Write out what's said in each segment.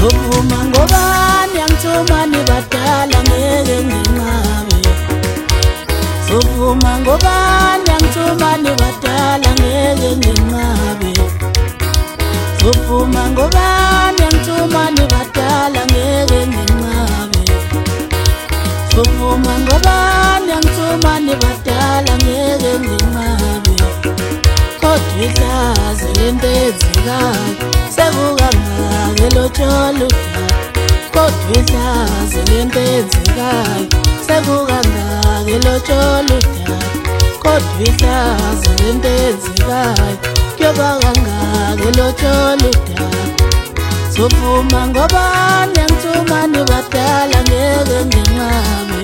Zovuma ngobani angithumani badala ngeke nginqabe. Zovuma ngobani angithumani badala ngeke nginqabe. Zovuma ngobani angithumani badala ngeke nginqabe. Zovuma ngobani angithumani badala ngeke nginqabe. Kodwa ihlazo lento eyenzekayo sekukangaka elotsholo udaka. Kodwa ihlazo lento eyenzekayo sekukangaka elotsholo udaka. Kodwa ihlazo lento eyenzekayo kuyoba kangaka elotsholo udaka. Zovuma ngobani angithumani badala ngeke nginqabe.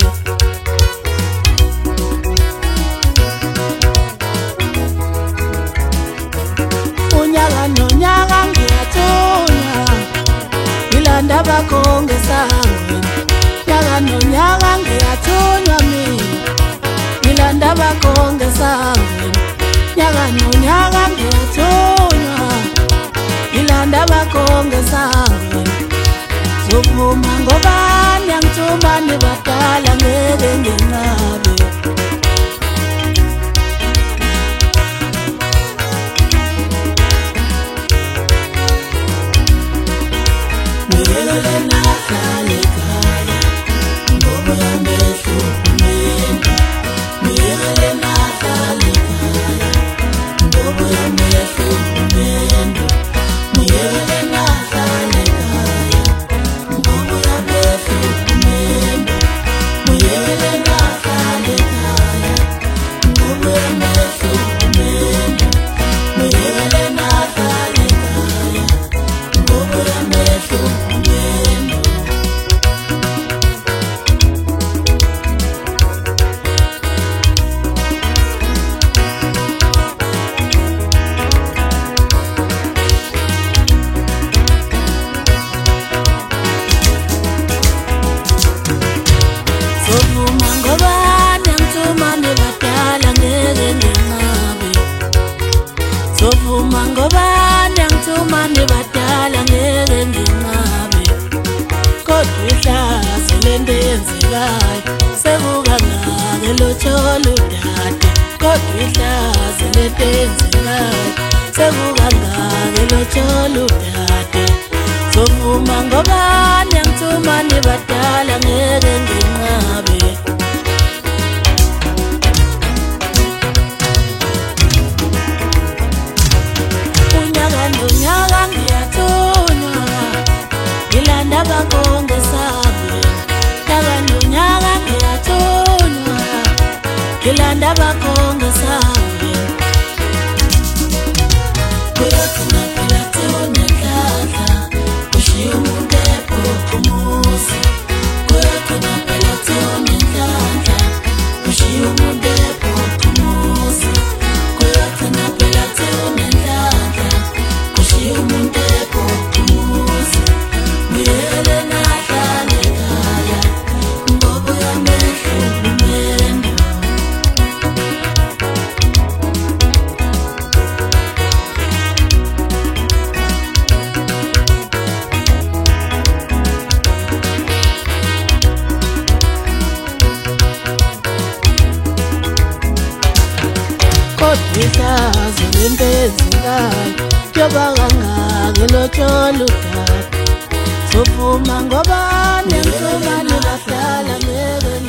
Unyaka nonyaka ngiyathunywa ngilanda bakho ngesangweni. Nyaka nonyaka ngiyathunywa mina ngilanda bakho ngesangweni. Nyaka nonyaka ngiyathunywa ngilanda bakho ngesangweni. Zovuma ngobani angithumani badala ngeke nginqabe. Ngiyekele nahlale ekhaya ngoba yami ehlukumeni. Ngiyekele nahlale ekhaya ngoba yami ehlukumeni. Ngiyekele nahlale ekhaya ngoba yami ehlukumeni. Ngiyekele nahlale ekhaya ngoba yami ehlukumeni. Ngiyekele nahlale ekhaya ngoba yami ehlukumeni. Zovuma ngobani angithumani badala ngeke nginqabe. Zovuma ngobani angithumani badala ngeke nginqabe. Kodwa ihlazo lento eyenzekayo sekukangaka elotsholo udade. Kodwa ihlazo lento eyenzekayo sekukangaka elotsholo udade. Zovuma ngobani angithumani badala ngeke nginqabe. Unyaka nonyaka ngiyathunywa ngilanda bakho ngesangweni. Nyaka nonyaka ngiyathunywa ngilanda bakho ngesangweni. Kuyagcina phela sewunenhlanhla kushiya umuntu ephupha umuzi. Kuyagcina phela sewunenhlanhla kushiya umuntu ephupha umuzi. Kuyagcina phela sewunenhlanhla kushiya umuntu ephupha umuzi. Ngiyekele nahlale ekhaya ngoba yami ehlukumeni. Kodwa ihlazo lento eyenzekayo kuyoba kangaka elotsholo udaka. Zovuma ngobani angithumani badala ngeke